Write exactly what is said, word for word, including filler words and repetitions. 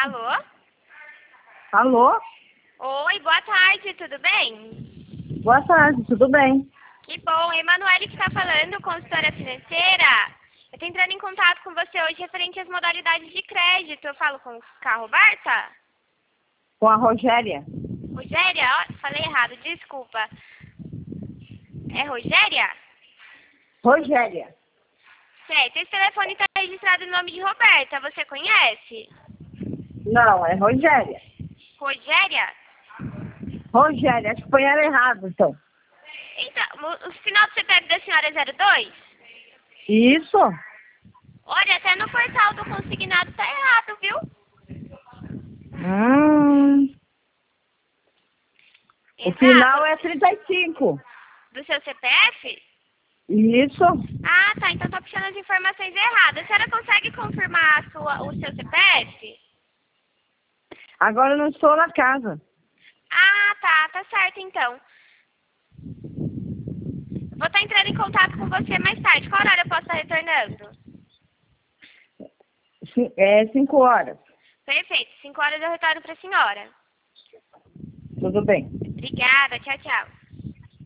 Alô? Alô? Oi, boa tarde, tudo bem? Boa tarde, tudo bem? Que bom, Emanuele que está falando, consultora financeira. Eu estou entrando em contato com você hoje referente às modalidades de crédito. Eu falo com a Roberta? Com a Rogéria? Rogéria? Ó, falei errado, desculpa. É Rogéria? Rogéria. Certo, esse telefone está registrado no nome de Roberta, você conhece? Não, é Rogéria. Rogéria? Rogéria, acho que foi ela errado, então. Então, o, o final do C P F da senhora é zero dois? Isso? Olha, até no portal do consignado tá errado, viu? Hum, o Exato. final é trinta e cinco. Do seu C P F? Isso? Ah, tá. Então tá puxando as informações erradas. A senhora consegue confirmar a sua, o seu C P F? Agora eu não estou na casa. Ah, tá. Tá certo, então. Vou estar entrando em contato com você mais tarde. Qual horário eu posso estar retornando? Ci- É cinco horas. Perfeito. Cinco horas eu retorno pra senhora. Tudo bem. Obrigada. Tchau, tchau.